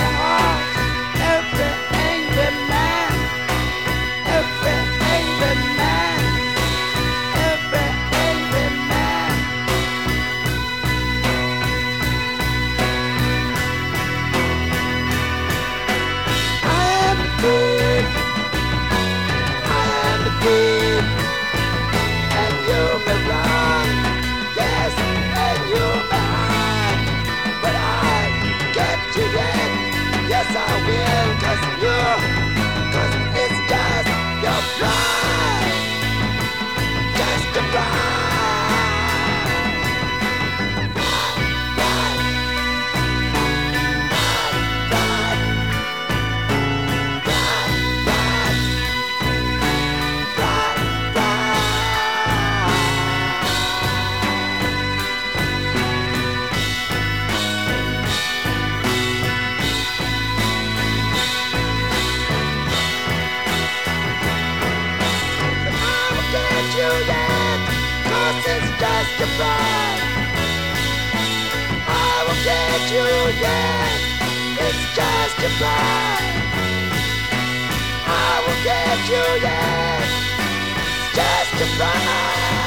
heart, every angry man, every angry man, every angry man. I am the thief, I am the thief, and you may run, yes, and you may hide, but I get you yet, yes I will, 'cause it's just your pride, just your pride, pride, pride, pride, pride, pride, pride, but I will get you yet, 'cause it's just your pride. I will get you yet, it's just your pride. I will get you yet, it's just your pride.